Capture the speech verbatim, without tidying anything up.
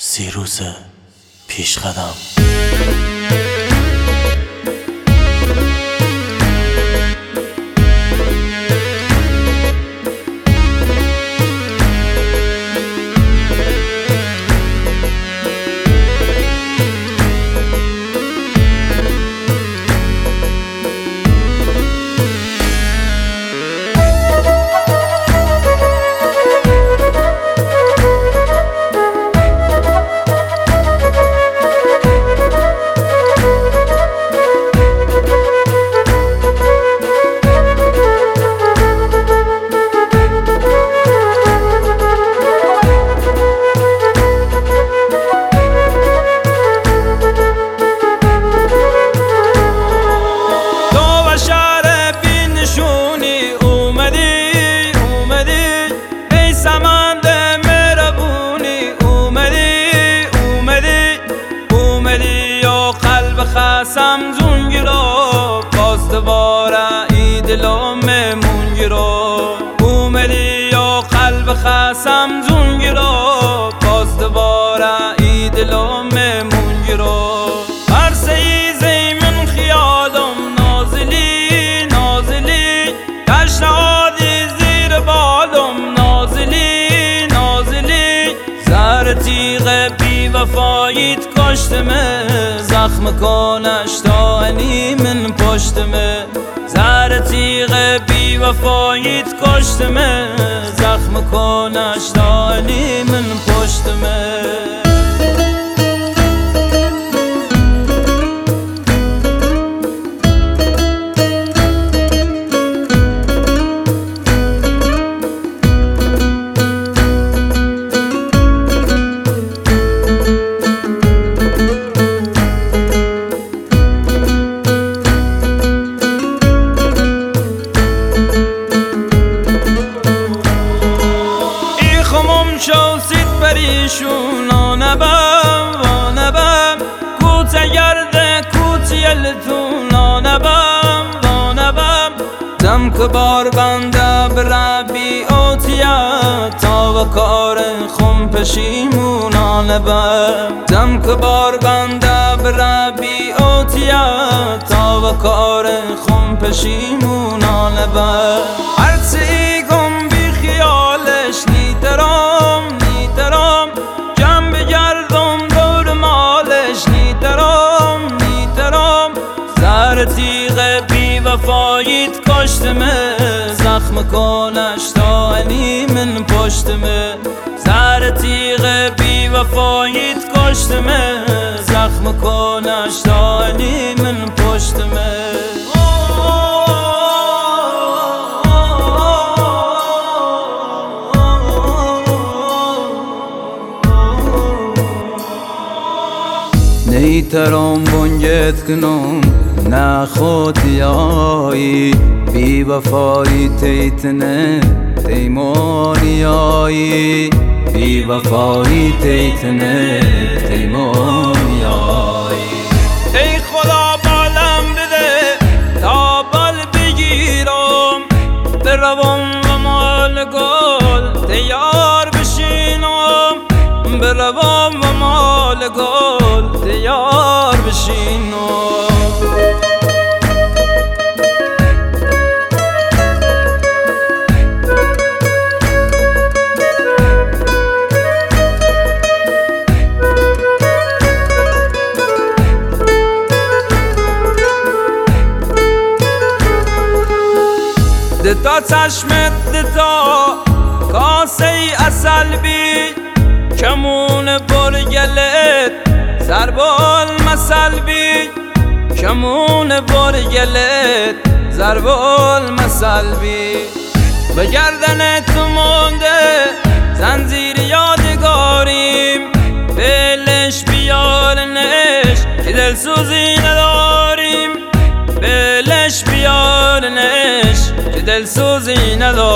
سیروس پیشقدم. خسم زونگیرو باز دوباره ای دلو ممونگیرو اومدی یا قلب خسم زونگیرو باز دوباره ای دلو ممونگیرو هر سیزی من خیالم نازلی نازلی کشنادی زیر بالم نازلی نازلی زهر تیغ بی وفاییت کشتمه زخم کنش تا انی من پشتمه زهر تیغ بی وفاییت کشتمه زخم کنش تا انی من پشتمه شوسید پریشون آنبم آنبم کوچه گرده کوچیلتون آنبم آنبم دم که بار بنده بربی اوتیا تا و کار خم پشیمون آنبم دم که بار بنده بربی اوتیا تا و کار خم پشیمون آنبم هرچی گم بی خیالش نیترم نیترم جمع بگردم دور مالش نیترم نیترم زهر تیغ بی وفاییت کشتمه زخم کنش تا انی من پشتمه زهر تیغ بی وفاییت کشتمه زخم کنش تا انی من پشتمه نیترم بنگت کنم نه خودیایی بی وفایی تیتنه تیمونیایی بی وفایی تیتنه تیمونیایی ای خدا بالم بده تا بال بگیرم بروم و مال گل تیار بشینم بروم و مال گل تیار بشینم دتا چشمت دتا کاسه اصل بی کمون برگلت زربال مسل بی کمون برگلت زربال مسل بی به گردن تو مونده زنجیر یادگاریم بلش بیارنش که دلسوزی نداریم بلش بیارنش که دلسوزی نداریم